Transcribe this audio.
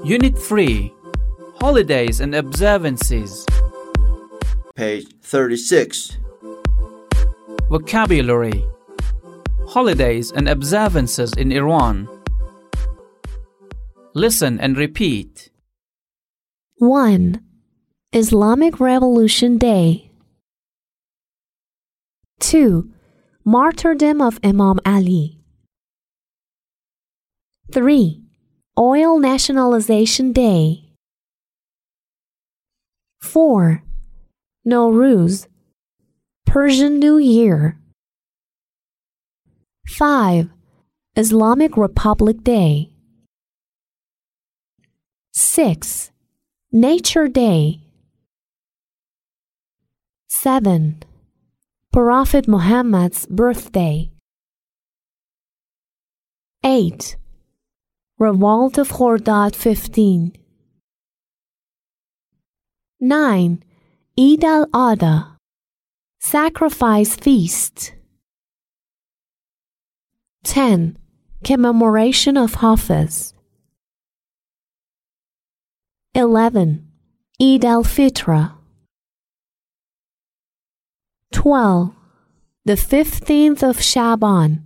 Unit 3, Holidays and Observances. Page 36. Vocabulary. Holidays and observances in Iran. Listen and repeat. 1. Islamic Revolution Day. 2. Martyrdom of Imam Ali. 3. Oil Nationalization Day. 4. Nowruz, Persian New Year. 5. Islamic Republic Day. 6. Nature Day. 7. Prophet Muhammad's birthday. 8. Revolt of Khordad 15. 9. Eid al-Adha, Sacrifice Feast. 10. Commemoration of Hafiz. 11. Eid al-Fitr. 12. The 15th of Shaban.